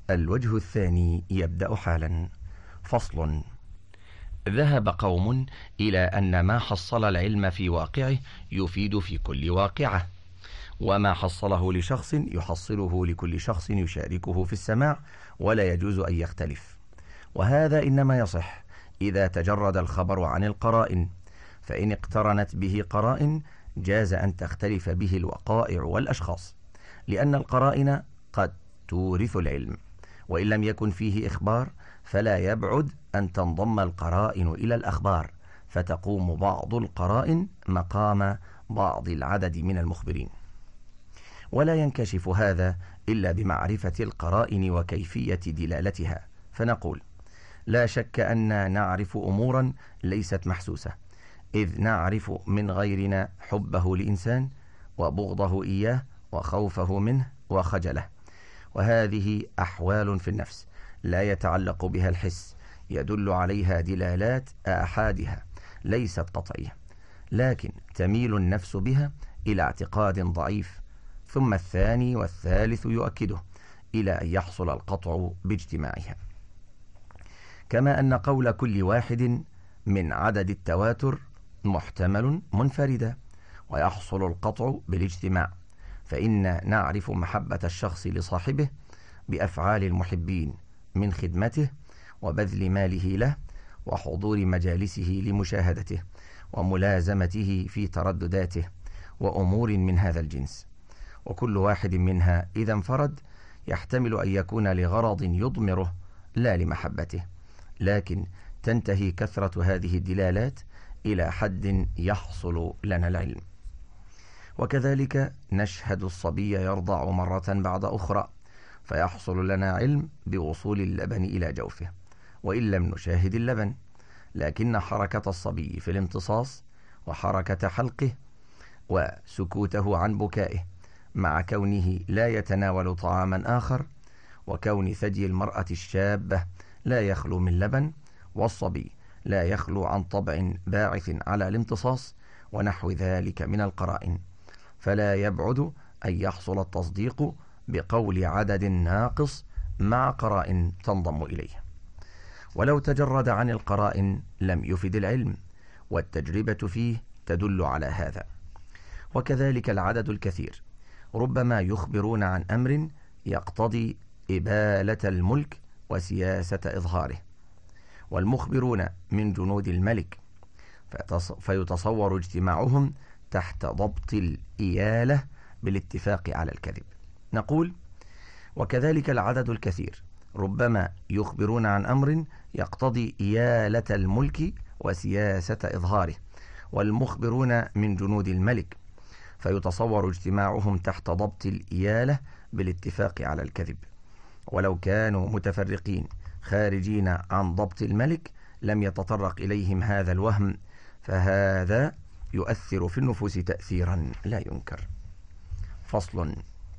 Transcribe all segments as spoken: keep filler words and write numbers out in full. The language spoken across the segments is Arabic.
الوجه الثاني يبدأ حالا. فصل. ذهب قوم إلى أن ما حصل العلم في واقعه يفيد في كل واقعة، وما حصله لشخص يحصله لكل شخص يشاركه في السماع، ولا يجوز أن يختلف. وهذا إنما يصح إذا تجرد الخبر عن القرائن، فإن اقترنت به قرائن جاز أن تختلف به الوقائع والأشخاص، لأن القرائن قد تورث العلم، وإن لم يكن فيه إخبار فلا يبعد أن تنضم القرائن إلى الأخبار، فتقوم بعض القرائن مقام بعض العدد من المخبرين. ولا ينكشف هذا إلا بمعرفة القرائن وكيفية دلالتها، فنقول: لا شك أن نعرف أمورا ليست محسوسة، إذ نعرف من غيرنا حبه لإنسان وبغضه إياه وخوفه منه وخجله، وهذه أحوال في النفس لا يتعلق بها الحس، يدل عليها دلالات آحادها ليست قطعية، لكن تميل النفس بها إلى اعتقاد ضعيف، ثم الثاني والثالث يؤكده إلى أن يحصل القطع باجتماعها. كما أن قول كل واحد من عدد التواتر محتمل منفردا، ويحصل القطع بالاجتماع، فإن نعرف محبة الشخص لصاحبه بأفعال المحبين من خدمته وبذل ماله له وحضور مجالسه لمشاهدته وملازمته في تردداته وأمور من هذا الجنس، وكل واحد منها إذا انفرد يحتمل أن يكون لغرض يضمره لا لمحبته، لكن تنتهي كثرة هذه الدلالات إلى حد يحصل لنا العلم. وكذلك نشهد الصبي يرضع مرة بعد أخرى، فيحصل لنا علم بوصول اللبن إلى جوفه، وإن لم نشاهد اللبن، لكن حركة الصبي في الامتصاص وحركة حلقه وسكوته عن بكائه مع كونه لا يتناول طعاما آخر، وكون ثدي المرأة الشابة لا يخلو من لبن، والصبي لا يخلو عن طبع باعث على الامتصاص، ونحو ذلك من القرائن، فلا يبعد أن يحصل التصديق بقول عدد ناقص مع قرائن تنضم إليه. ولو تجرد عن القرائن لم يفد العلم، والتجربة فيه تدل على هذا. وكذلك العدد الكثير ربما يخبرون عن أمر يقتضي إبالة الملك وسياسة إظهاره، والمخبرون من جنود الملك، فيتصور اجتماعهم تحت ضبط الإيالة بالاتفاق على الكذب. نقول: وكذلك العدد الكثير ربما يخبرون عن أمر يقتضي إيالة الملك وسياسة إظهاره، والمخبرون من جنود الملك، فيتصور اجتماعهم تحت ضبط الإيالة بالاتفاق على الكذب. ولو كانوا متفرقين خارجين عن ضبط الملك لم يتطرق إليهم هذا الوهم، فهذا يؤثر في النفوس تأثيرا لا ينكر. فصل.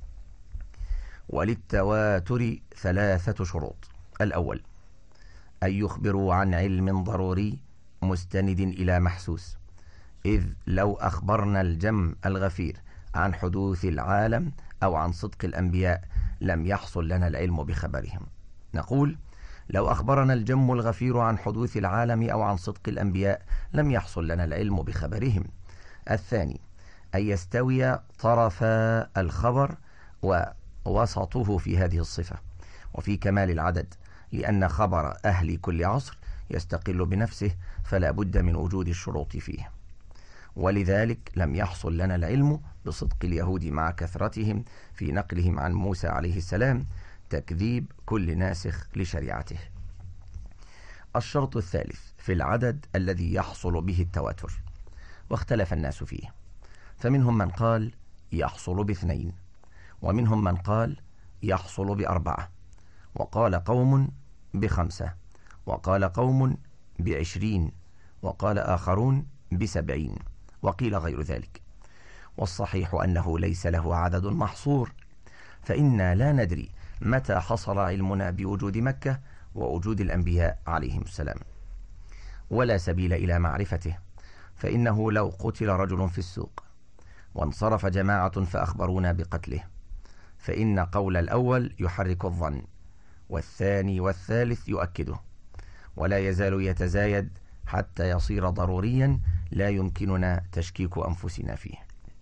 وللتواتر ثلاثة شروط: الأول أن يخبروا عن علم ضروري مستند إلى محسوس، إذ لو أخبرنا الجم الغفير عن حدوث العالم أو عن صدق الأنبياء لم يحصل لنا العلم بخبرهم. نقول: لو أخبرنا الجم الغفير عن حدوث العالم أو عن صدق الأنبياء لم يحصل لنا العلم بخبرهم. الثاني أن يستوي طرفا الخبر ووسطه في هذه الصفة وفي كمال العدد، لأن خبر أهل كل عصر يستقل بنفسه، فلا بد من وجود الشروط فيه. ولذلك لم يحصل لنا العلم بصدق اليهود مع كثرتهم في نقلهم عن موسى عليه السلام تكذيب كل ناسخ لشريعته. الشرط الثالث في العدد الذي يحصل به التواتر، واختلف الناس فيه، فمنهم من قال يحصل باثنين، ومنهم من قال يحصل بأربعة، وقال قوم بخمسة، وقال قوم بعشرين، وقال آخرون بسبعين، وقيل غير ذلك. والصحيح أنه ليس له عدد محصور، فإنا لا ندري متى حصل علمنا بوجود مكة ووجود الأنبياء عليهم السلام، ولا سبيل إلى معرفته، فإنه لو قتل رجل في السوق وانصرف جماعة فأخبرونا بقتله، فإن قول الأول يحرك الظن، والثاني والثالث يؤكده، ولا يزال يتزايد حتى يصير ضروريا لا يمكننا تشكيك أنفسنا فيه.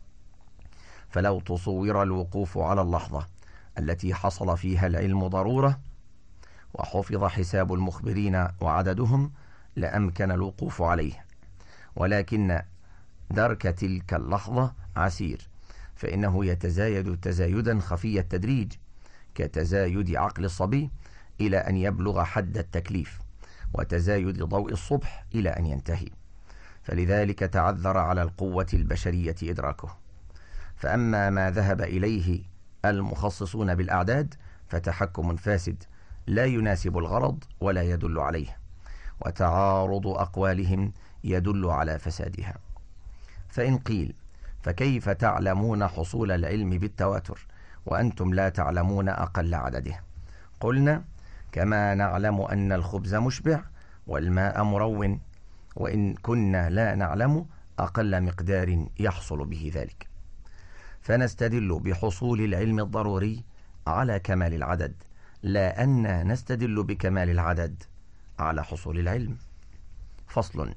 فلو تصور الوقوف على اللحظة التي حصل فيها العلم ضرورة وحفظ حساب المخبرين وعددهم لأمكن الوقوف عليه، ولكن درك تلك اللحظة عسير، فإنه يتزايد تزايدا خفي التدريج كتزايد عقل الصبي إلى أن يبلغ حد التكليف، وتزايد ضوء الصبح إلى أن ينتهي، فلذلك تعذر على القوة البشرية إدراكه. فأما ما ذهب إليه المخصصون بالأعداد فتحكم فاسد لا يناسب الغرض ولا يدل عليه، وتعارض أقوالهم يدل على فسادها. فإن قيل فكيف تعلمون حصول العلم بالتواتر وأنتم لا تعلمون أقل عدده؟ قلنا كما نعلم أن الخبز مشبع والماء مرون، وإن كنا لا نعلم أقل مقدار يحصل به ذلك، فنستدل بحصول العلم الضروري على كمال العدد، لا أن نستدل بكمال العدد على حصول العلم. فصل: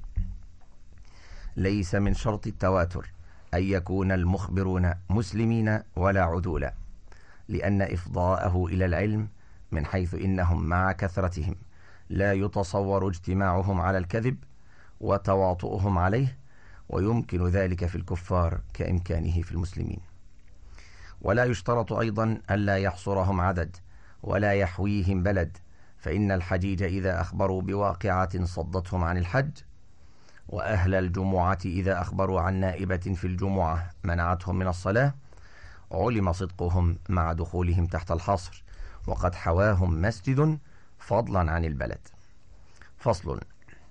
ليس من شرط التواتر أن يكون المخبرون مسلمين ولا عدولا، لأن إفضاءه إلى العلم من حيث إنهم مع كثرتهم لا يتصور اجتماعهم على الكذب وتواطؤهم عليه، ويمكن ذلك في الكفار كإمكانه في المسلمين. ولا يشترط أيضا ألا يحصرهم عدد ولا يحويهم بلد، فإن الحجيج إذا أخبروا بواقعة صدتهم عن الحج، وأهل الجمعة إذا أخبروا عن نائبة في الجمعة منعتهم من الصلاة، علم صدقهم مع دخولهم تحت الحصر، وقد حواهم مسجد فضلا عن البلد. فصل: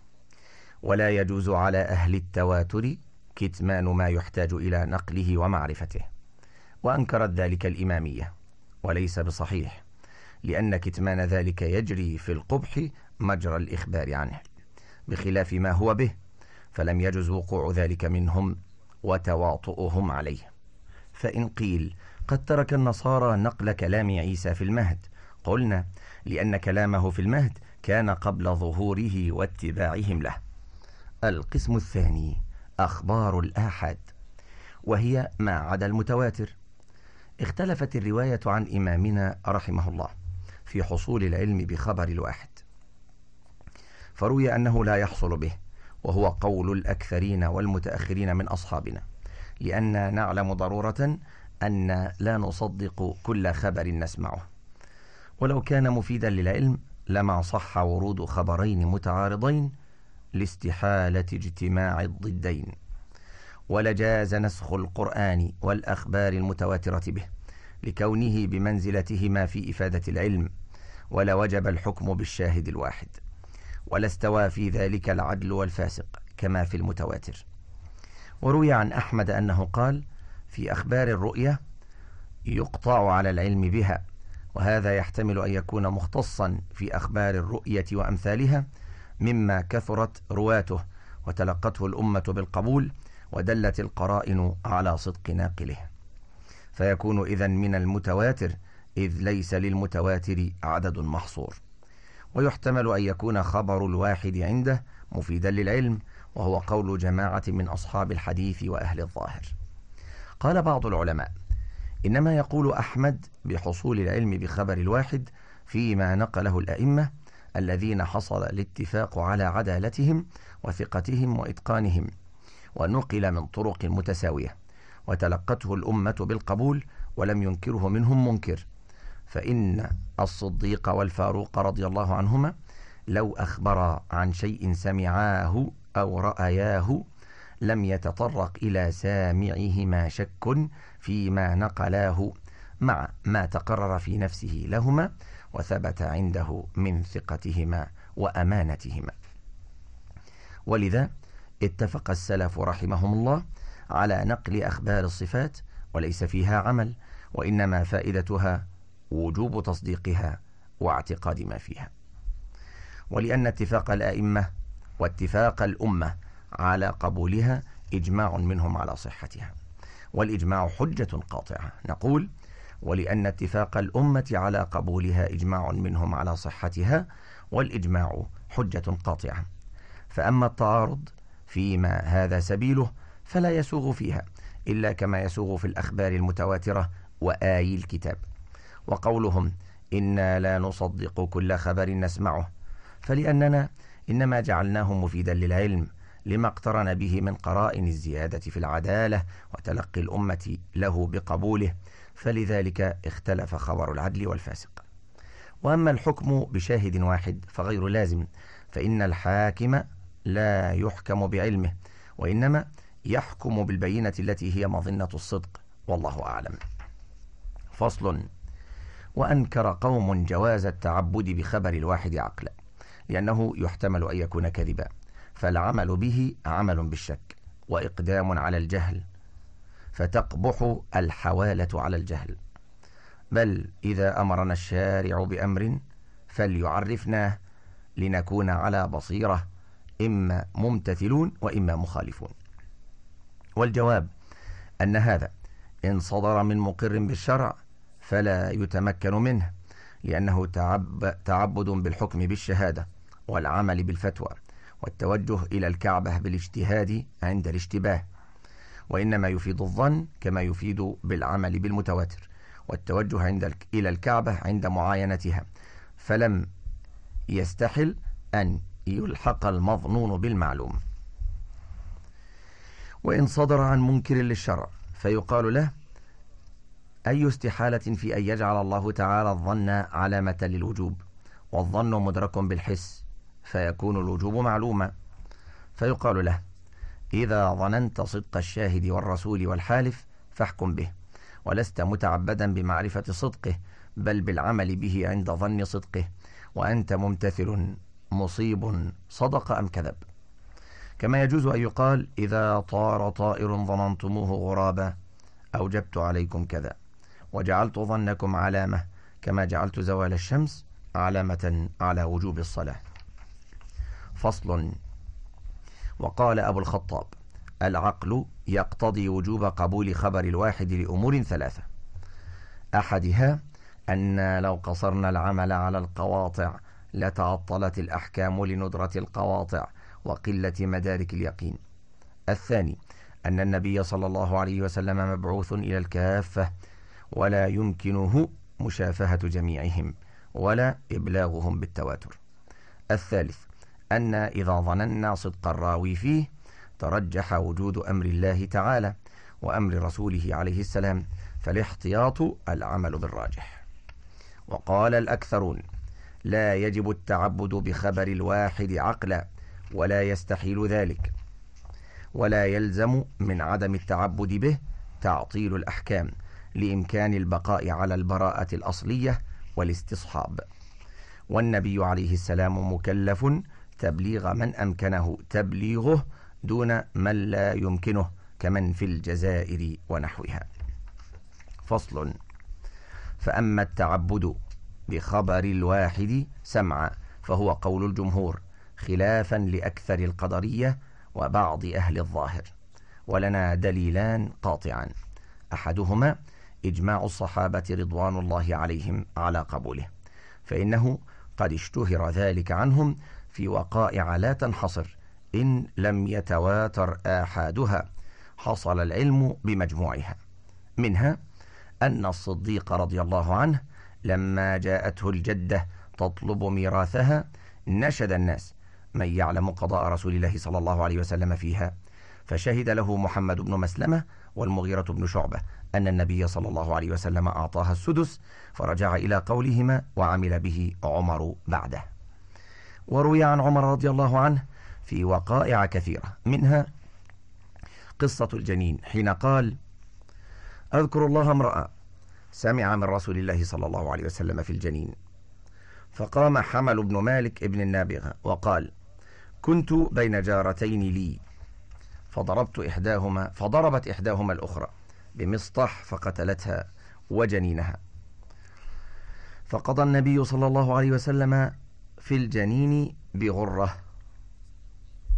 ولا يجوز على أهل التواتر كتمان ما يحتاج إلى نقله ومعرفته، وأنكرت ذلك الإمامية، وليس بصحيح، لأن كتمان ذلك يجري في القبح مجرى الإخبار عنه، بخلاف ما هو به، فلم يجز وقوع ذلك منهم وتواطؤهم عليه. فإن قيل قد ترك النصارى نقل كلام عيسى في المهد، قلنا لأن كلامه في المهد كان قبل ظهوره واتباعهم له. القسم الثاني أخبار الآحاد، وهي ما عدا المتواتر. اختلفت الرواية عن إمامنا رحمه الله في حصول العلم بخبر الواحد، فروي أنه لا يحصل به، وهو قول الأكثرين والمتأخرين من أصحابنا، لأن نعلم ضرورة أن لا نصدق كل خبر نسمعه، ولو كان مفيدا للعلم لما صح ورود خبرين متعارضين لاستحالة اجتماع الضدين، ولجاز نسخ القرآن والأخبار المتواترة به لكونه بمنزلتهما في إفادة العلم، ولوجب الحكم بالشاهد الواحد، ولا استوى في ذلك العدل والفاسق كما في المتواتر. وروي عن أحمد أنه قال في أخبار الرؤية يقطع على العلم بها، وهذا يحتمل أن يكون مختصا في أخبار الرؤية وأمثالها مما كثرت رواته وتلقته الأمة بالقبول ودلت القرائن على صدق ناقله، فيكون إذن من المتواتر، إذ ليس للمتواتر عدد محصور. ويحتمل أن يكون خبر الواحد عنده مفيدا للعلم، وهو قول جماعة من أصحاب الحديث وأهل الظاهر. قال بعض العلماء إنما يقول أحمد بحصول العلم بخبر الواحد فيما نقله الأئمة الذين حصل الاتفاق على عدالتهم وثقتهم وإتقانهم، ونقل من طرق متساوية، وتلقته الأمة بالقبول ولم ينكره منهم منكر. فإن الصديق والفاروق رضي الله عنهما لو أخبر عن شيء سمعاه أو رأياه لم يتطرق إلى سامعهما شك فيما نقلاه، مع ما تقرر في نفسه لهما وثبت عنده من ثقتهما وأمانتهما. ولذا اتفق السلف رحمهم الله على نقل أخبار الصفات وليس فيها عمل، وإنما فائدتها وجوب تصديقها واعتقاد ما فيها. ولأن اتفاق الآئمة واتفاق الأمة على قبولها إجماع منهم على صحتها، والإجماع حجة قاطعة، نقول ولأن اتفاق الأمة على قبولها إجماع منهم على صحتها، والإجماع حجة قاطعة. فأما التعارض فيما هذا سبيله فلا يسوغ فيها إلا كما يسوغ في الأخبار المتواترة وآي الكتاب. وقولهم إنا لا نصدق كل خبر نسمعه، فلأننا إنما جعلناه مفيدا للعلم لما اقترن به من قرائن الزيادة في العدالة وتلقي الأمة له بقبوله، فلذلك اختلف خبر العدل والفاسق. وأما الحكم بشاهد واحد فغير لازم، فإن الحاكم لا يحكم بعلمه، وإنما يحكم بالبينة التي هي مظنة الصدق، والله أعلم. فصل. وأنكر قوم جواز التعبد بخبر الواحد عقلا، لأنه يحتمل أن يكون كذبا، فالعمل به عمل بالشك وإقدام على الجهل، فتقبح الحوالة على الجهل. بل إذا أمرنا الشارع بأمر فليعرفناه لنكون على بصيرة، إما ممتثلون وإما مخالفون. والجواب أن هذا إن صدر من مقر بالشرع فلا يتمكن منه، لأنه تعب تعبد بالحكم بالشهادة والعمل بالفتوى والتوجه إلى الكعبة بالاجتهاد عند الاشتباه، وإنما يفيد الظن كما يفيد بالعمل بالمتواتر، والتوجه عند إلى الكعبة عند معاينتها، فلم يستحل أن يلحق المظنون بالمعلوم. وإن صدر عن منكر للشرع فيقال له أي استحالة في أن يجعل الله تعالى الظن علامة للوجوب، والظن مدرك بالحس فيكون الوجوب معلوما، فيقال له إذا ظننت صدق الشاهد والرسول والحالف فاحكم به، ولست متعبدا بمعرفة صدقه بل بالعمل به عند ظن صدقه، وأنت ممتثل مصيب صدق أم كذب. كما يجوز أن يقال إذا طار طائر ظننتموه غرابا أوجبت عليكم كذا، وجعلت ظنكم علامة كما جعلت زوال الشمس علامة على وجوب الصلاة. فصل. وقال أبو الخطاب العقل يقتضي وجوب قبول خبر الواحد لأمور ثلاثة: أحدها أن لو قصرنا العمل على القواطع لتعطلت الأحكام لندرة القواطع وقلة مدارك اليقين. الثاني أن النبي صلى الله عليه وسلم مبعوث إلى الكافة ولا يمكنه مشافهة جميعهم ولا إبلاغهم بالتواتر. الثالث أن إذا ظننا صدق الراوي فيه ترجح وجود أمر الله تعالى وأمر رسوله عليه السلام، فالاحتياط العمل بالراجح. وقال الأكثرون لا يجب التعبد بخبر الواحد عقلا، ولا يستحيل ذلك، ولا يلزم من عدم التعبد به تعطيل الأحكام لإمكان البقاء على البراءة الأصلية والاستصحاب. والنبي عليه السلام مكلف تبليغ من أمكنه تبليغه دون من لا يمكنه كمن في الجزائر ونحوها. فصل. فأما التعبد بخبر الواحد سمعا فهو قول الجمهور خلافا لأكثر القدرية وبعض أهل الظاهر، ولنا دليلان قاطعان: أحدهما إجماع الصحابة رضوان الله عليهم على قبوله، فإنه قد اشتهر ذلك عنهم في وقائع لا تنحصر إن لم يتواتر آحادها، حصل العلم بمجموعها. منها أن الصديق رضي الله عنه لما جاءته الجدة تطلب ميراثها نشد الناس من يعلم قضاء رسول الله صلى الله عليه وسلم فيها، فشهد له محمد بن مسلمة والمغيرة بن شعبة أن النبي صلى الله عليه وسلم أعطاها السدس، فرجع إلى قولهما وعمل به عمر بعده. وروي عن عمر رضي الله عنه في وقائع كثيرة، منها قصة الجنين حين قال: أذكر الله امرأ سمع من رسول الله صلى الله عليه وسلم في الجنين، فقام حمل بن مالك ابن النابغة وقال: كنت بين جارتين لي فضربت إحداهما فضربت إحداهما الأخرى بمسطح فقتلتها وجنينها، فقضى النبي صلى الله عليه وسلم في الجنين بغرة.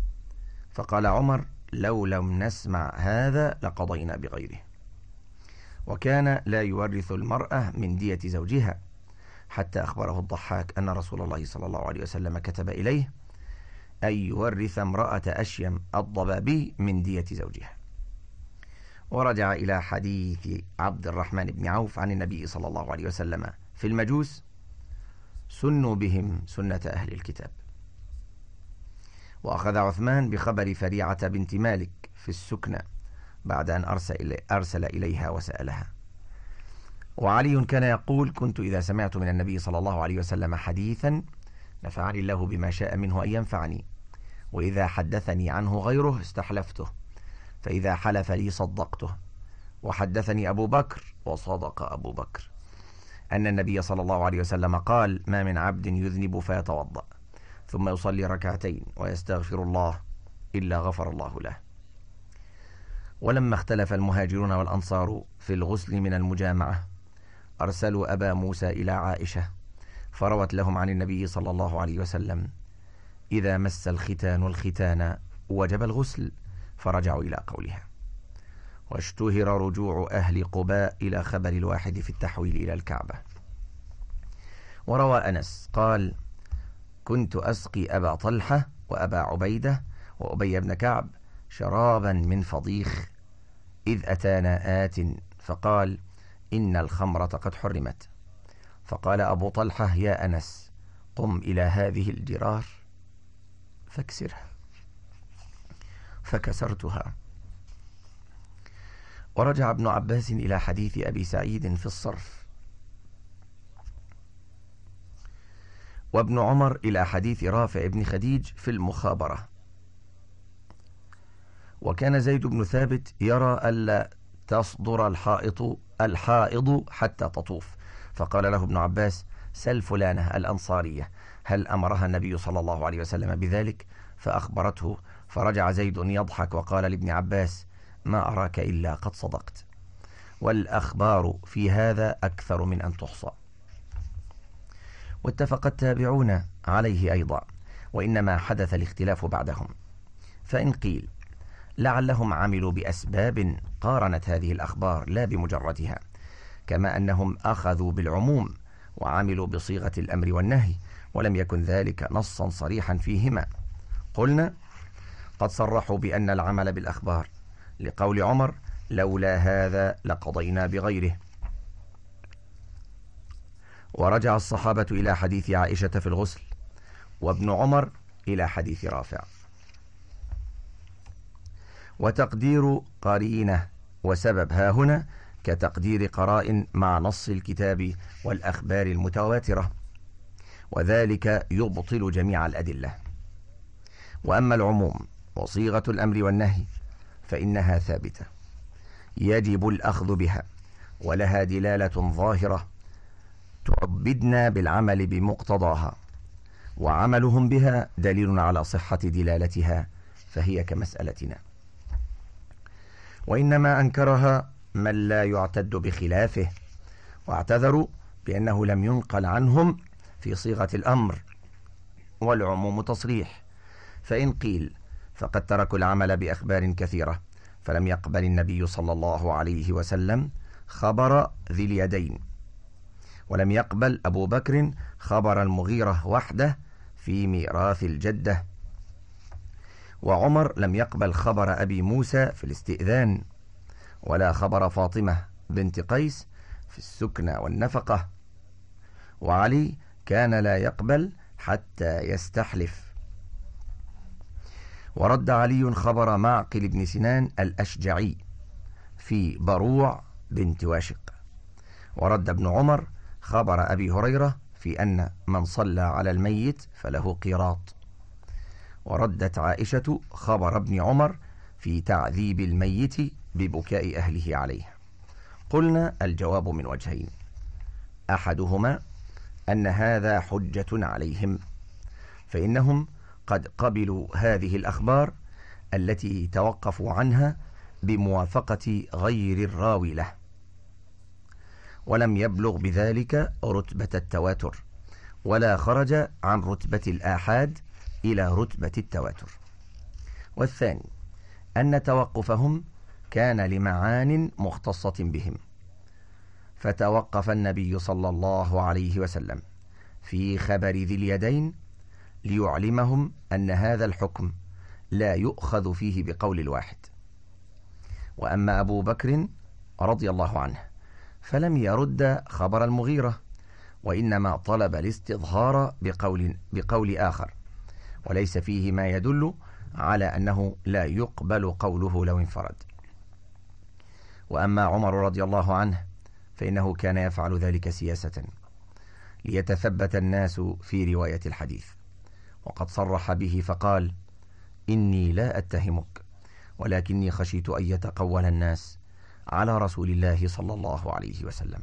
فقال عمر: لو لم نسمع هذا لقضينا بغيره. وكان لا يورث المرأة من دية زوجها، حتى أخبره الضحاك أن رسول الله صلى الله عليه وسلم كتب إليه أن يورث امرأة أشيم الضبابي من دية زوجها. ورجع إلى حديث عبد الرحمن بن عوف عن النبي صلى الله عليه وسلم في المجوس: سنوا بهم سنة أهل الكتاب. وأخذ عثمان بخبر فريعة بنت مالك في السكنى بعد أن أرسل إليها وسألها. وعلي كان يقول: كنت إذا سمعت من النبي صلى الله عليه وسلم حديثا نفعني الله بما شاء منه أن ينفعني، وإذا حدثني عنه غيره استحلفته، فإذا حلف لي صدقته. وحدثني أبو بكر وصدق أبو بكر أن النبي صلى الله عليه وسلم قال: ما من عبد يذنب فيتوضأ ثم يصلي ركعتين ويستغفر الله إلا غفر الله له. ولما اختلف المهاجرون والأنصار في الغسل من المجامعة أرسلوا أبا موسى إلى عائشة فروت لهم عن النبي صلى الله عليه وسلم: إذا مس الختان الختان وجب الغسل، فرجعوا إلى قولها. واشتهر رجوع أهل قباء إلى خبر الواحد في التحويل إلى الكعبة. وروى أنس قال: كنت أسقي أبا طلحة وأبا عبيدة وأبي بن كعب شرابا من فضيخ، إذ أتانا آت فقال: إن الخمرة قد حرمت. فقال أبو طلحة: يا أنس، قم إلى هذه الجرار فاكسرها، فكسرتها. ورجع ابن عباس إلى حديث أبي سعيد في الصرف، وابن عمر إلى حديث رافع بن خديج في المخابرة. وكان زيد بن ثابت يرى ألا تصدر الحائط الحائض حتى تطوف، فقال له ابن عباس: سل فلانة الأنصارية هل أمرها النبي صلى الله عليه وسلم بذلك؟ فأخبرته، فرجع زيد يضحك وقال لابن عباس: ما أراك إلا قد صدقت، والأخبار في هذا أكثر من أن تحصى. واتفق التابعون عليه أيضا، وإنما حدث الاختلاف بعدهم. فإن قيل لعلهم عملوا بأسباب قارنت هذه الأخبار لا بمجردها، كما أنهم أخذوا بالعموم وعملوا بصيغة الأمر والنهي، ولم يكن ذلك نصا صريحا فيهما، قلنا: قد صرحوا بأن العمل بالأخبار لقول عمر: لولا هذا لقضينا بغيره. ورجع الصحابة إلى حديث عائشة في الغسل، وابن عمر إلى حديث رافع. وتقدير قرينة وسبب ها هنا كتقدير قرائن مع نص الكتاب والأخبار المتواترة، وذلك يبطل جميع الأدلة. وأما العموم وصيغة الأمر والنهي فإنها ثابتة، يجب الأخذ بها، ولها دلالة ظاهرة تعبدنا بالعمل بمقتضاها، وعملهم بها دليل على صحة دلالتها، فهي كمسألتنا. وإنما أنكرها من لا يعتد بخلافه، واعتذروا بأنه لم ينقل عنهم في صيغة الأمر، والعموم تصريح. فإن قيل فقد تركوا العمل بأخبار كثيرة، فلم يقبل النبي صلى الله عليه وسلم خبر ذي اليدين، ولم يقبل أبو بكر خبر المغيرة وحده في ميراث الجدة، وعمر لم يقبل خبر أبي موسى في الاستئذان، ولا خبر فاطمة بنت قيس في السكنى والنفقة، وعلي كان لا يقبل حتى يستحلف. ورد علي خبر معقل بن سنان الأشجعي في بروع بنت واشق. ورد ابن عمر خبر أبي هريرة في أن من صلى على الميت فله قيراط. وردت عائشة خبر ابن عمر في تعذيب الميت ببكاء أهله عليه. قلنا: الجواب من وجهين: أحدهما أن هذا حجة عليهم، فإنهم قد قبلوا هذه الأخبار التي توقفوا عنها بموافقة غير الراوي له، ولم يبلغ بذلك رتبة التواتر، ولا خرج عن رتبة الآحاد إلى رتبة التواتر. والثاني أن توقفهم كان لمعان مختصة بهم، فتوقف النبي صلى الله عليه وسلم في خبر ذي اليدين ليعلمهم أن هذا الحكم لا يؤخذ فيه بقول الواحد. وأما أبو بكر رضي الله عنه فلم يرد خبر المغيرة، وإنما طلب الاستظهار بقول, بقول آخر، وليس فيه ما يدل على أنه لا يقبل قوله لو انفرد. وأما عمر رضي الله عنه فإنه كان يفعل ذلك سياسة ليتثبت الناس في رواية الحديث، وقد صرح به فقال: إني لا أتهمك، ولكني خشيت أن يتقول الناس على رسول الله صلى الله عليه وسلم.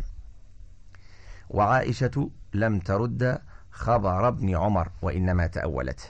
وعائشة لم ترد خبر ابن عمر، وإنما تأولته.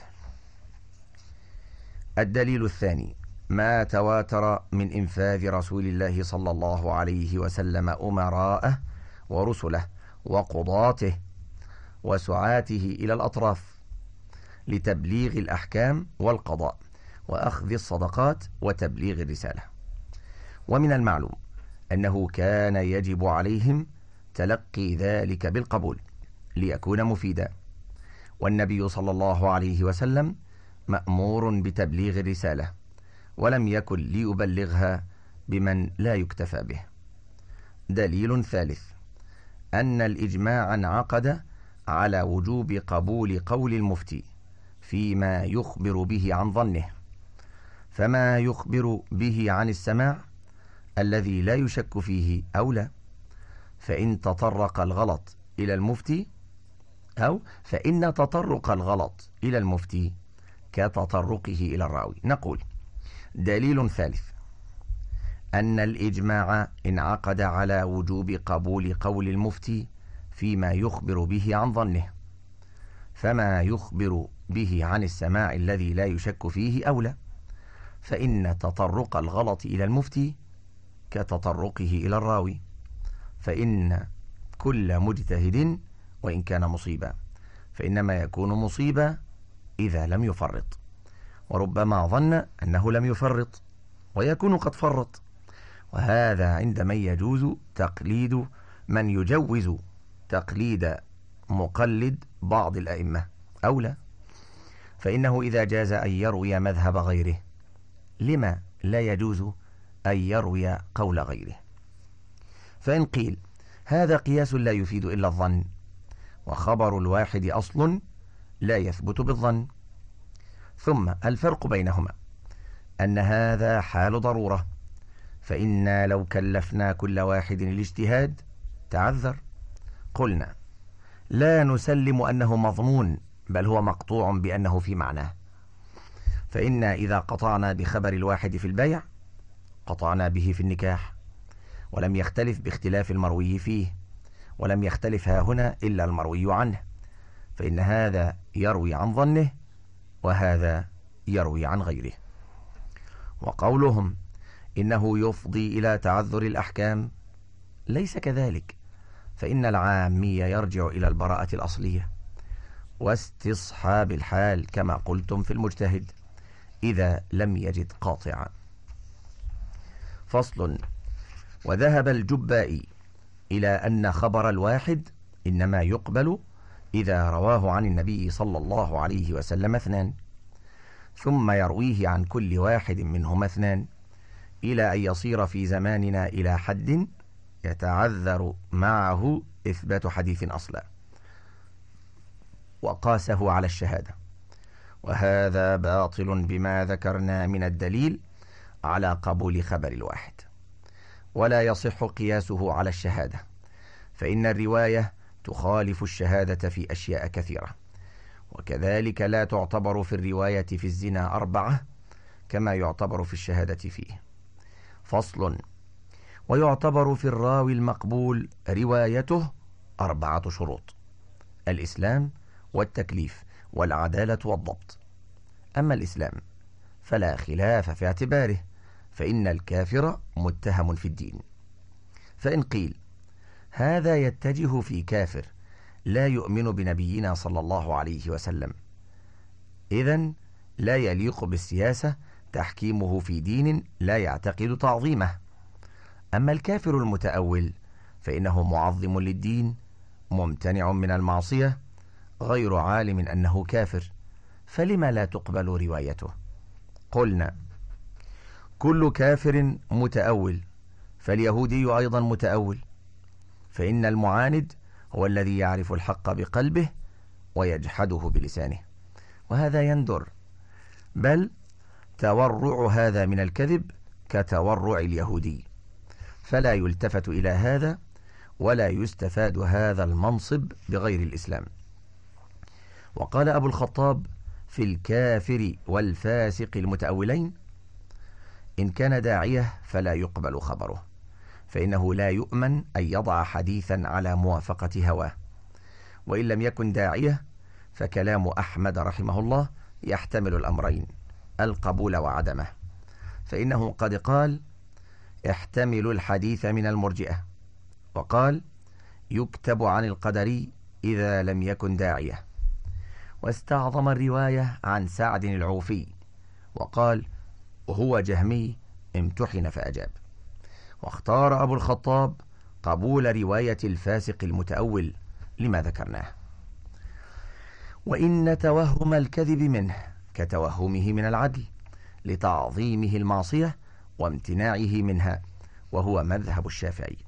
الدليل الثاني ما تواتر من إنفاذ رسول الله صلى الله عليه وسلم أمراءه ورسله وقضاته وسعاته إلى الأطراف لتبليغ الأحكام والقضاء وأخذ الصدقات وتبليغ الرسالة. ومن المعلوم أنه كان يجب عليهم تلقي ذلك بالقبول ليكون مفيدا، والنبي صلى الله عليه وسلم مأمور بتبليغ الرسالة، ولم يكن ليبلغها بمن لا يكتفى به. دليل ثالث أن الإجماع انعقد على وجوب قبول قول المفتي فيما يخبر به عن ظنه، فما يخبر به عن السماع الذي لا يشك فيه أولى، فإن تطرق الغلط إلى المفتي أو فإن تطرق الغلط إلى المفتي كتطرقه إلى الراوي. نقول: دليل ثالث أن الإجماع انعقد على وجوب قبول قول المفتي فيما يخبر به عن ظنه، فما يخبر به عن السماع الذي لا يشك فيه أولى، فإن تطرق الغلط إلى المفتي كتطرقه إلى الراوي، فإن كل مجتهد وإن كان مصيبا فإنما يكون مصيبا إذا لم يفرط، وربما ظن أنه لم يفرط ويكون قد فرط، وهذا عندما يجوز تقليد من يجوز تقليد مقلد بعض الأئمة أولى، فإنه إذا جاز أن يروي مذهب غيره لما لا يجوز أن يروي قول غيره؟ فإن قيل هذا قياس لا يفيد إلا الظن، وخبر الواحد أصل لا يثبت بالظن. ثم الفرق بينهما أن هذا حال ضرورة، فإنا لو كلفنا كل واحد الاجتهاد تعذر. قلنا: لا نسلم أنه مضمون، بل هو مقطوع بأنه في معناه، فإنا إذا قطعنا بخبر الواحد في البيع قطعنا به في النكاح، ولم يختلف باختلاف المروي فيه، ولم يختلف ها هنا إلا المروي عنه، فإن هذا يروي عن ظنه وهذا يروي عن غيره. وقولهم إنه يفضي إلى تعذر الأحكام ليس كذلك، فإن العامي يرجع إلى البراءة الأصلية واستصحاب الحال كما قلتم في المجتهد إذا لم يجد قاطعا. فصل. وذهب الجبائي إلى أن خبر الواحد إنما يقبل إذا رواه عن النبي صلى الله عليه وسلم اثنان، ثم يرويه عن كل واحد منهما اثنان، إلى أن يصير في زماننا إلى حد يتعذر معه إثبات حديث أصلا، وقاسه على الشهادة، وهذا باطل بما ذكرنا من الدليل على قبول خبر الواحد، ولا يصح قياسه على الشهادة، فإن الرواية تخالف الشهادة في أشياء كثيرة، وكذلك لا تعتبر في الرواية في الزنا أربعة كما يعتبر في الشهادة فيه. فصل. ويعتبر في الراوي المقبول روايته أربعة شروط: الإسلام والتكليف والعدالة والضبط. أما الإسلام فلا خلاف في اعتباره، فإن الكافر متهم في الدين. فإن قيل هذا يتجه في كافر لا يؤمن بنبينا صلى الله عليه وسلم، إذن لا يليق بالسياسة تحكيمه في دين لا يعتقد تعظيمه. أما الكافر المتأول فإنه معظم للدين، ممتنع من المعصية، غير عالم أنه كافر، فلما لا تقبل روايته؟ قلنا: كل كافر متأول، فاليهودي أيضا متأول، فإن المعاند هو الذي يعرف الحق بقلبه ويجحده بلسانه، وهذا يندر، بل تورع هذا من الكذب كتورع اليهودي، فلا يلتفت إلى هذا ولا يستفاد هذا المنصب بغير الإسلام. وقال أبو الخطاب في الكافر والفاسق المتأولين: إن كان داعية فلا يقبل خبره، فإنه لا يؤمن أن يضع حديثا على موافقة هواه، وإن لم يكن داعية فكلام أحمد رحمه الله يحتمل الأمرين، القبول وعدمه، فإنه قد قال: احتمل الحديث من المرجئة، وقال: يكتب عن القدري إذا لم يكن داعية، واستعظم الرواية عن سعد العوفي وقال: هو جهمي امتحن فأجاب. واختار أبو الخطاب قبول رواية الفاسق المتأول لما ذكرناه. وإن توهم الكذب منه كتوهمه من العدل، لتعظيمه المعصية وامتناعه منها، وهو مذهب الشافعي.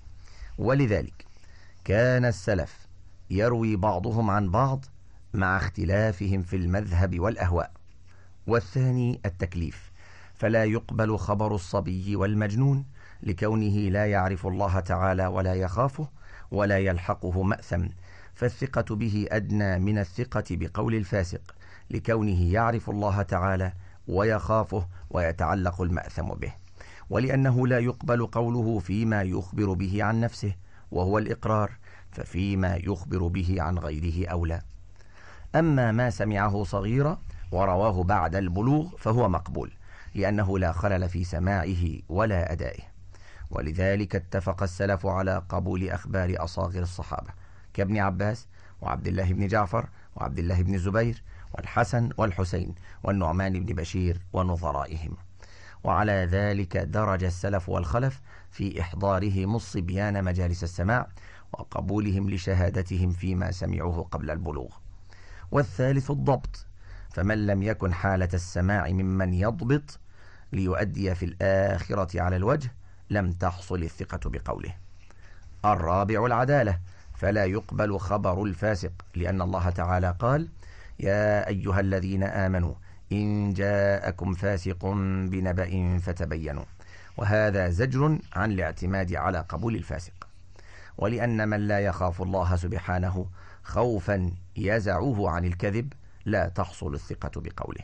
ولذلك كان السلف يروي بعضهم عن بعض مع اختلافهم في المذهب والأهواء. والثاني التكليف، فلا يقبل خبر الصبي والمجنون لكونه لا يعرف الله تعالى ولا يخافه ولا يلحقه مأثم، فالثقة به أدنى من الثقة بقول الفاسق لكونه يعرف الله تعالى ويخافه ويتعلق المأثم به، ولأنه لا يقبل قوله فيما يخبر به عن نفسه وهو الإقرار، ففيما يخبر به عن غيره أولى. أما ما سمعه صغيرا ورواه بعد البلوغ فهو مقبول، لأنه لا خلل في سماعه ولا أدائه. ولذلك اتفق السلف على قبول أخبار أصاغر الصحابة كابن عباس وعبد الله بن جعفر وعبد الله بن الزبير والحسن والحسين والنعمان بن بشير ونظرائهم. وعلى ذلك درج السلف والخلف في إحضارهم الصبيان مجالس السماع وقبولهم لشهادتهم فيما سمعوه قبل البلوغ. والثالث الضبط، فمن لم يكن حالة السماع ممن يضبط ليؤدي في الآخرة على الوجه لم تحصل الثقة بقوله. الرابع العدالة، فلا يقبل خبر الفاسق، لأن الله تعالى قال: يا أيها الذين آمنوا إن جاءكم فاسق بنبأ فتبينوا، وهذا زجر عن الاعتماد على قبول الفاسق. ولأن من لا يخاف الله سبحانه خوفا يزعه عن الكذب لا تحصل الثقة بقوله.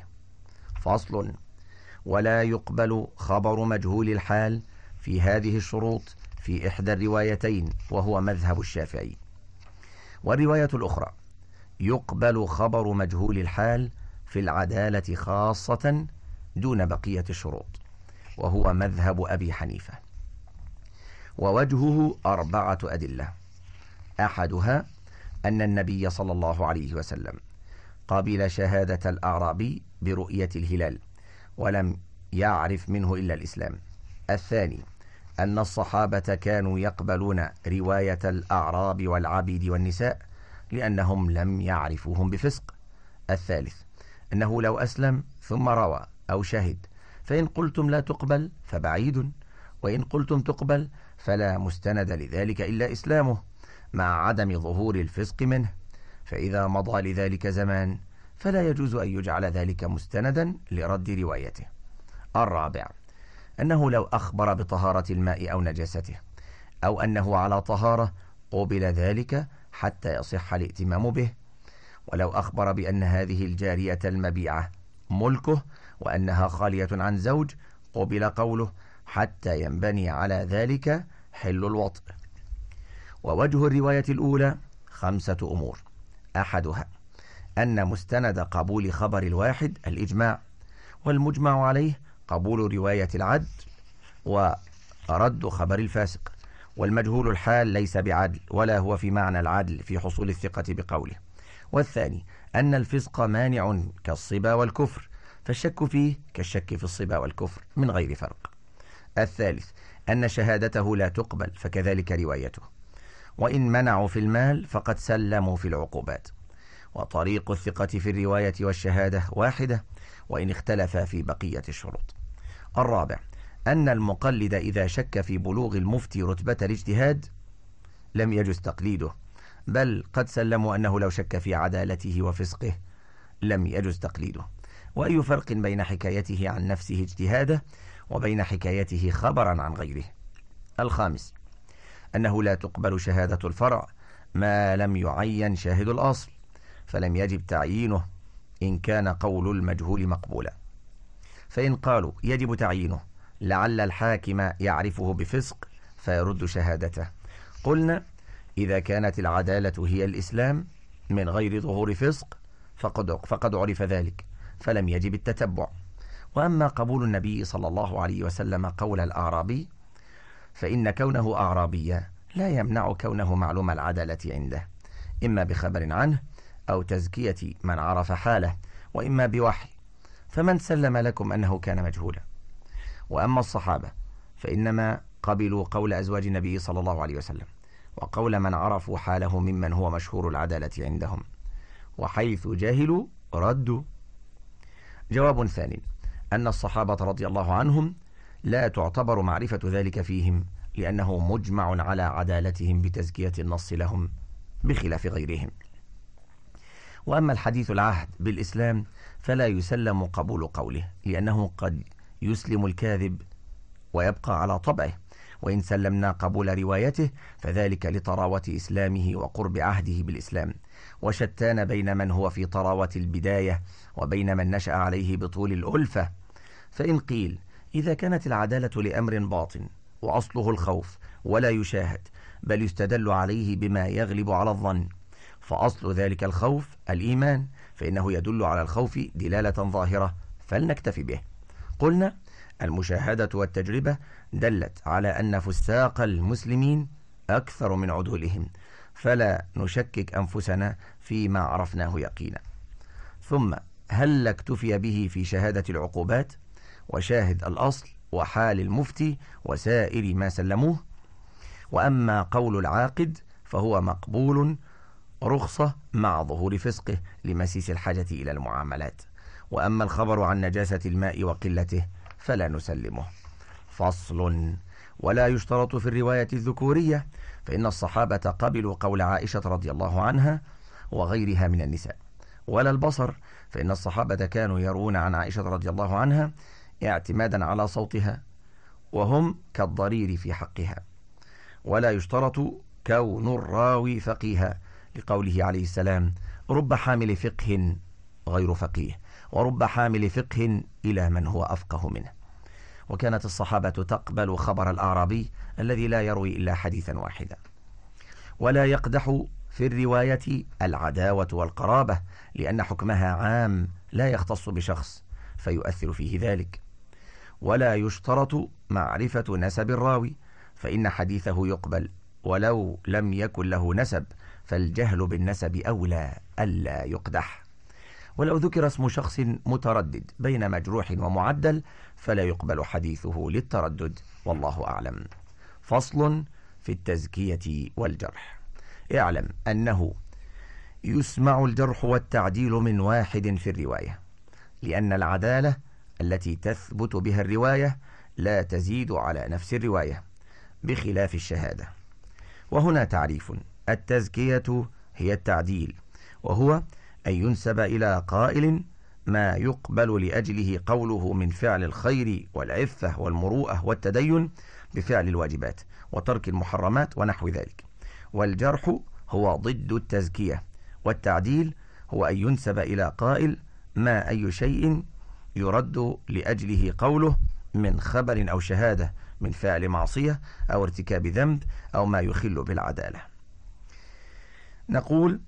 فصل: ولا يقبل خبر مجهول الحال في هذه الشروط في إحدى الروايتين، وهو مذهب الشافعي. والرواية الأخرى: يقبل خبر مجهول الحال في العدالة خاصة دون بقية الشروط، وهو مذهب أبي حنيفة. ووجهه أربعة أدلة: أحدها أن النبي صلى الله عليه وسلم قبل شهادة الأعرابي برؤية الهلال ولم يعرف منه إلا الإسلام. الثاني أن الصحابة كانوا يقبلون رواية الأعراب والعبيد والنساء لأنهم لم يعرفوهم بفسق. الثالث أنه لو أسلم ثم روى أو شهد فإن قلتم لا تقبل فبعيد، وإن قلتم تقبل فلا مستند لذلك إلا إسلامه مع عدم ظهور الفسق منه، فإذا مضى لذلك زمان فلا يجوز أن يجعل ذلك مستندا لرد روايته. الرابع أنه لو أخبر بطهارة الماء أو نجاسته أو أنه على طهارة قبل ذلك حتى يصح الائتمام به، ولو أخبر بأن هذه الجارية المبيعة ملكه وأنها خالية عن زوج قبل قوله حتى ينبني على ذلك حل الوطء. ووجه الرواية الأولى خمسة أمور: أحدها أن مستند قبول خبر الواحد الإجماع، والمجمع عليه قبول رواية العدل ورد خبر الفاسق، والمجهول الحال ليس بعدل ولا هو في معنى العدل في حصول الثقة بقوله. والثاني أن الفسق مانع كالصبا والكفر، فالشك فيه كالشك في الصبا والكفر من غير فرق. الثالث أن شهادته لا تقبل فكذلك روايته، وإن منعوا في المال فقد سلموا في العقوبات. وطريق الثقة في الرواية والشهادة واحدة وإن اختلف في بقية الشروط. الرابع أن المقلد إذا شك في بلوغ المفتي رتبة الاجتهاد لم يجز تقليده، بل قد سلموا أنه لو شك في عدالته وفسقه لم يجز تقليده. وأي فرق بين حكايته عن نفسه اجتهاده وبين حكايته خبرا عن غيره. الخامس أنه لا تقبل شهادة الفرع ما لم يعين شاهد الأصل، فلم يجب تعيينه إن كان قول المجهول مقبولا. فإن قالوا يجب تعيينه لعل الحاكم يعرفه بفسق فيرد شهادته، قلنا إذا كانت العدالة هي الإسلام من غير ظهور فسق فقد, فقد عرف ذلك فلم يجب التتبع. وأما قبول النبي صلى الله عليه وسلم قول الأعرابي فإن كونه أعرابيا لا يمنع كونه معلوم العدالة عنده، إما بخبر عنه أو تزكية من عرف حاله، وإما بوحي، فمن سلم لكم أنه كان مجهولا. وأما الصحابة فإنما قبلوا قول أزواج النبي صلى الله عليه وسلم وقول من عرفوا حاله ممن هو مشهور العدالة عندهم، وحيث جاهلوا ردوا. جواب ثاني أن الصحابة رضي الله عنهم لا تعتبر معرفة ذلك فيهم، لأنه مجمع على عدالتهم بتزكية النص لهم بخلاف غيرهم. وأما الحديث العهد بالإسلام فلا يسلم قبول قوله، لأنه قد يسلم الكاذب ويبقى على طبعه، وإن سلمنا قبول روايته فذلك لطراوة إسلامه وقرب عهده بالإسلام، وشتان بين من هو في طراوة البداية وبين من نشأ عليه بطول الألفة. فإن قيل إذا كانت العدالة لأمر باطن وأصله الخوف ولا يشاهد بل يستدل عليه بما يغلب على الظن، فأصل ذلك الخوف الإيمان، فإنه يدل على الخوف دلالة ظاهرة فلنكتفي به. قلنا المشاهدة والتجربة دلت على أن فساق المسلمين أكثر من عدولهم، فلا نشكك أنفسنا فيما عرفناه يقينا. ثم هل اكتفي به في شهادة العقوبات وشاهد الأصل وحال المفتي وسائر ما سلموه؟ وأما قول العاقد فهو مقبول رخصة مع ظهور فسقه لمسيس الحاجة إلى المعاملات. وأما الخبر عن نجاسة الماء وقلته فلا نسلمه. فصل: ولا يشترط في الرواية الذكورية، فإن الصحابة قبلوا قول عائشة رضي الله عنها وغيرها من النساء. ولا البصر، فإن الصحابة كانوا يروون عن عائشة رضي الله عنها اعتمادا على صوتها وهم كالضرير في حقها. ولا يشترط كون الراوي فقيها، لقوله عليه السلام: رب حامل فقه غير فقيه، ورب حامل فقه إلى من هو أفقه منه. وكانت الصحابة تقبل خبر الأعرابي الذي لا يروي إلا حديثا واحدا. ولا يقدح في الرواية العداوة والقرابة، لأن حكمها عام لا يختص بشخص فيؤثر فيه ذلك. ولا يشترط معرفة نسب الراوي، فإن حديثه يقبل ولو لم يكن له نسب، فالجهل بالنسب أولى ألا يقدح. ولو ذكر اسم شخص متردد بين مجروح ومعدل فلا يقبل حديثه للتردد، والله أعلم. فصل في التزكية والجرح. اعلم أنه يسمع الجرح والتعديل من واحد في الرواية، لأن العدالة التي تثبت بها الرواية لا تزيد على نفس الرواية بخلاف الشهادة. وهنا تعريف: التزكية هي التعديل، وهو أن ينسب إلى قائل ما يقبل لأجله قوله من فعل الخير والعفة والمروءة والتدين بفعل الواجبات وترك المحرمات ونحو ذلك. والجرح هو ضد التزكية، والتعديل هو أن ينسب إلى قائل ما أي شيء يرد لأجله قوله من خبر أو شهادة، من فعل معصية أو ارتكاب ذنب أو ما يخل بالعدالة. نقول: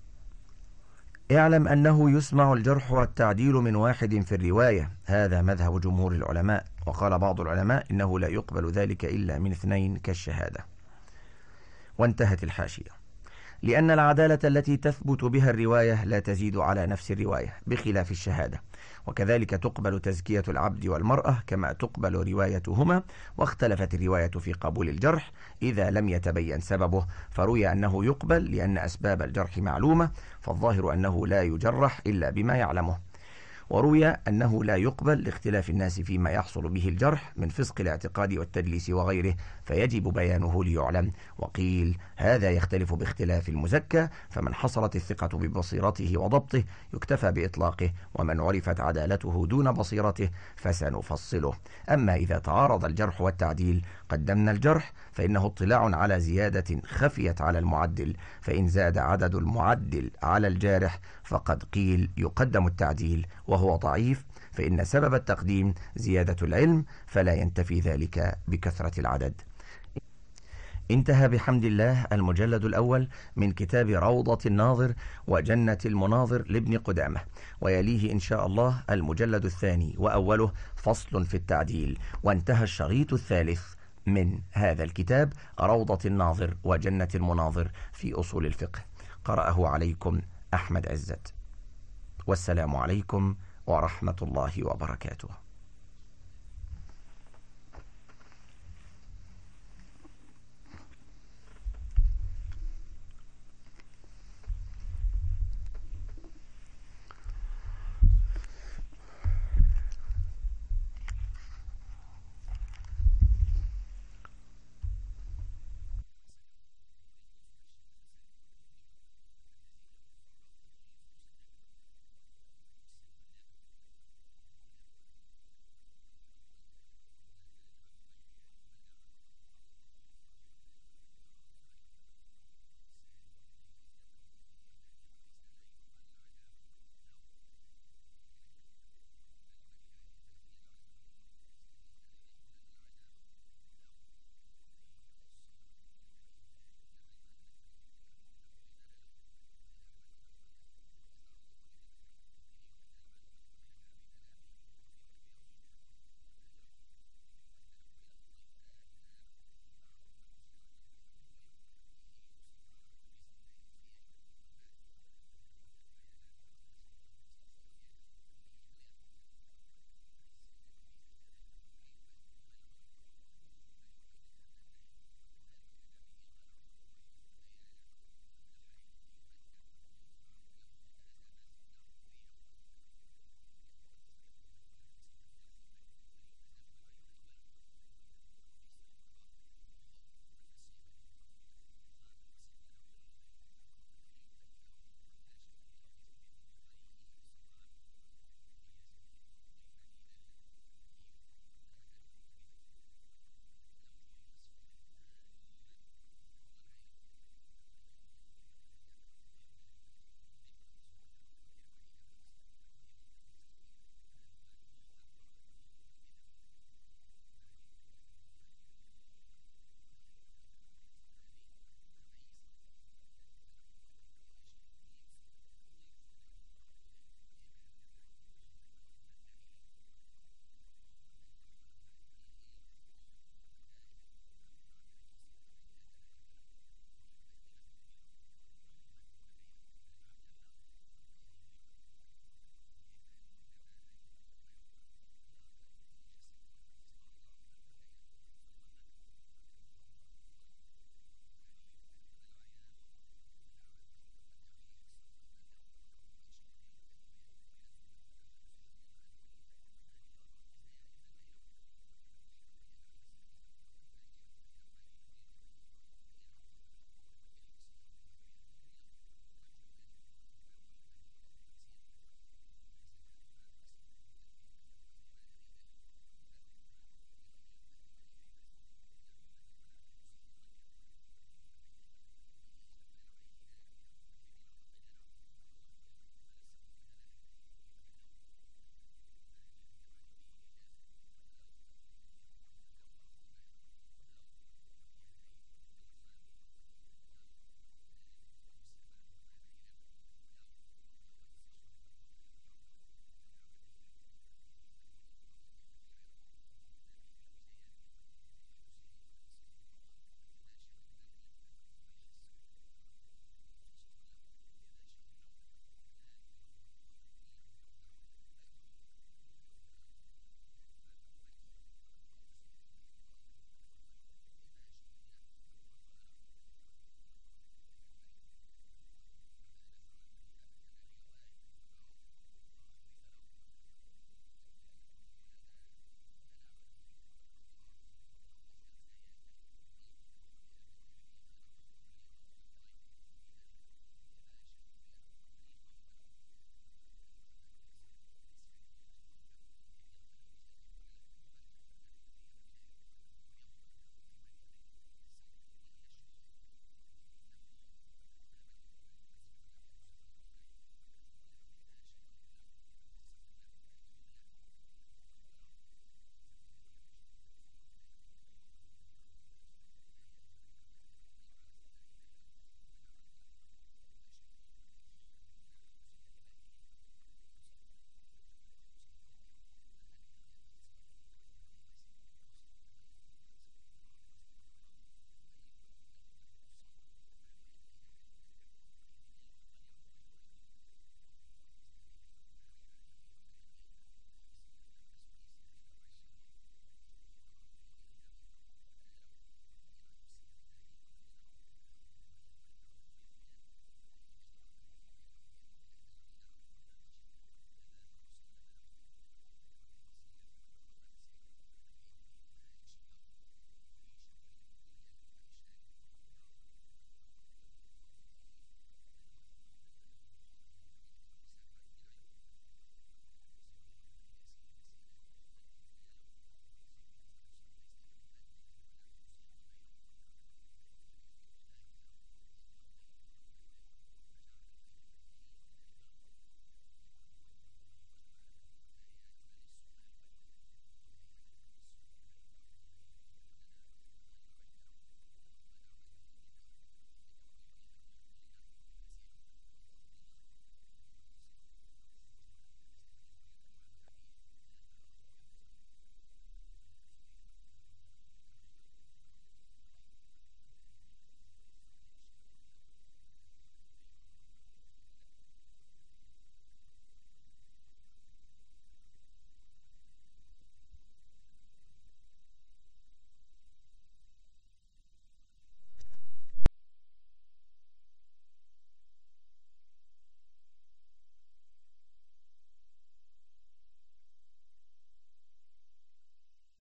اعلم أنه يسمع الجرح والتعديل من واحد في الرواية، هذا مذهب جمهور العلماء. وقال بعض العلماء إنه لا يقبل ذلك إلا من اثنين كالشهادة. وانتهت الحاشية. لأن العدالة التي تثبت بها الرواية لا تزيد على نفس الرواية بخلاف الشهادة، وكذلك تقبل تزكية العبد والمرأة كما تقبل روايتهما، واختلفت الرواية في قبول الجرح إذا لم يتبين سببه، فروي أنه يقبل لأن أسباب الجرح معلومة، فالظاهر أنه لا يجرح إلا بما يعلمه، وروي أنه لا يقبل لاختلاف الناس فيما يحصل به الجرح من فسق الاعتقاد والتدليس وغيره، فيجب بيانه ليعلم. وقيل هذا يختلف باختلاف المزكى، فمن حصلت الثقة ببصيرته وضبطه يكتفى بإطلاقه، ومن عرفت عدالته دون بصيرته فسنفصله. أما إذا تعارض الجرح والتعديل قدمنا الجرح، فإنه اطلاع على زيادة خفيت على المعدل، فإن زاد عدد المعدل على الجارح فقد قيل يقدم التعديل وهو ضعيف، فإن سبب التقديم زيادة العلم، فلا ينتفي ذلك بكثرة العدد. انتهى بحمد الله المجلد الأول من كتاب روضة الناظر وجنة المناظر لابن قدامة، ويليه إن شاء الله المجلد الثاني وأوله فصل في التعديل، وانتهى الشريط الثالث من هذا الكتاب روضة الناظر وجنة المناظر في أصول الفقه. قرأه عليكم أحمد عزت، والسلام عليكم ورحمة الله وبركاته.